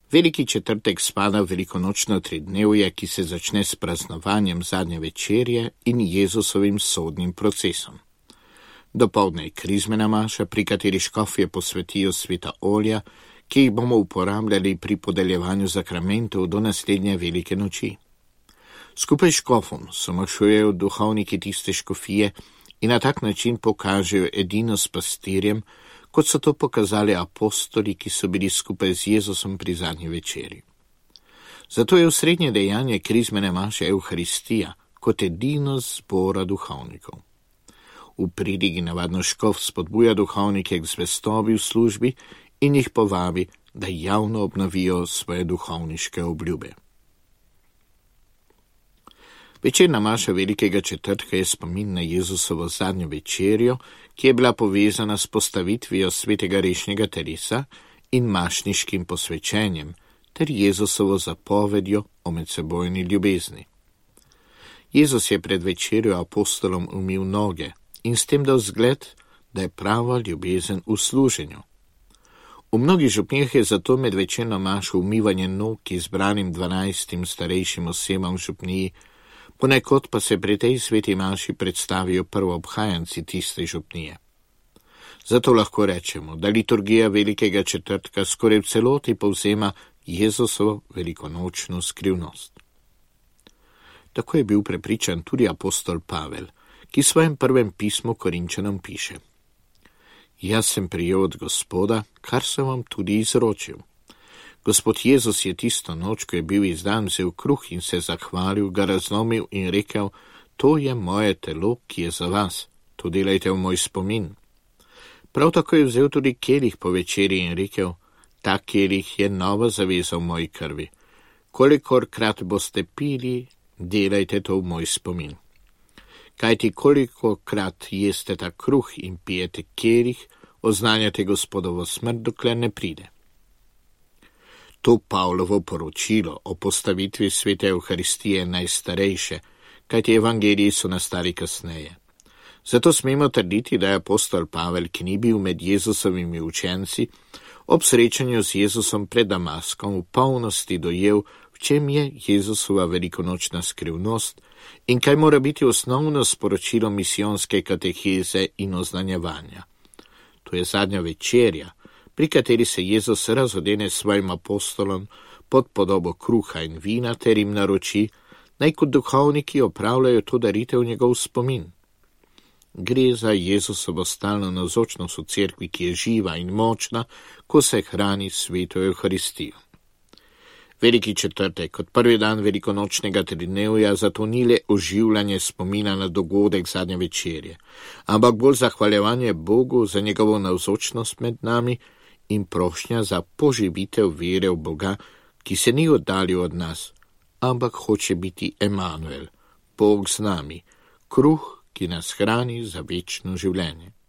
Veliki četrtek spada v velikonočno tridnevje, ki se začne s praznovanjem zadnje večerje in Jezusovim sodnim procesom. Dopoldne je krizmena maša, pri kateri škofje posvetijo sveta olja, ki jih bomo uporabljali pri podeljevanju zakramentov do naslednje velike noči. Skupaj s škofom somašujejo duhovniki tiste škofije in na tak način pokažejo edino s pastirjem, kot so to pokazali apostoli, ki so bili skupaj z Jezusom pri zadnji večeri. Zato je osrednje dejanje krizmene maše Evharistija kot edino zbora duhovnikov. V pridigi navadno škof spodbuja duhovnike k zvestobi v službi in jih povabi, da javno obnovijo svoje duhovniške obljube. Večerna maša velikega četrtka je spomin na Jezusovo zadnjo večerjo, ki je bila povezana s postavitvijo svetega rešnjega telesa in mašniškim posvečenjem ter Jezusovo zapovedjo o medsebojni ljubezni. Jezus je pred večerjo apostolom umil noge in s tem dal zgled, da je prava ljubezen v služenju. V mnogih župnijah je zato med večerno mašo umivanje nog izbranim 12 starejšim osebam v župniji, ponekod pa se pri tej sveti maši predstavijo prvoobhajanci tiste župnije. Zato lahko rečemo, da liturgija velikega četrtka skoraj v celoti povzema Jezusovo velikonočno skrivnost. Tako je bil prepričan tudi apostol Pavel, ki v svojem prvem pismu Korinčanom piše: Jaz sem prijel od Gospoda, kar sem vam tudi izročil. Gospod Jezus je tisto noč, ko je bil izdan, vzel kruh in se zahvalil, ga razlomil in rekel: To je moje telo, ki je za vas, to delajte v moj spomin. Prav tako je vzel tudi kelih po večeri in rekel: Ta kelih je nova zaveza v moji krvi. Kolikorkrat boste pili, delajte to v moj spomin. Kajti kolikokrat jeste ta kruh in pijete kelih, oznanjate Gospodovo smrt, dokler ne pride. To Pavlovo poročilo o postavitvi svete Evharistije je najstarejše, kajti evangeliji so nastali kasneje. Zato smemo trditi, da je apostol Pavel, ki ni bil med Jezusovimi učenci, ob srečanju z Jezusom pred Damaskom v polnosti dojel, v čem je Jezusova velikonočna skrivnost in kaj mora biti osnovno sporočilo misijonske kateheze in oznanjevanja. To je zadnja večerja, pri kateri se Jezus razodene svojim apostolom pod podobo kruha in vina ter jim naroči, naj kot duhovniki opravljajo to daritev v njegov spomin. Gre za Jezusovo stalno navzočnost v cerkvi, ki je živa in močna, ko se hrani sveto Evharistijo. Veliki četrtek, kot prvi dan velikonočnega tridnevja, zato ni le oživljanje spomina na dogodek zadnje večerje, ampak bolj zahvaljevanje Bogu za njegovo navzočnost med nami in prošnja za poživitev vere v Boga, ki se ni oddaljil od nas, ampak hoče biti Emanuel, Bog z nami, kruh, ki nas hrani za večno življenje.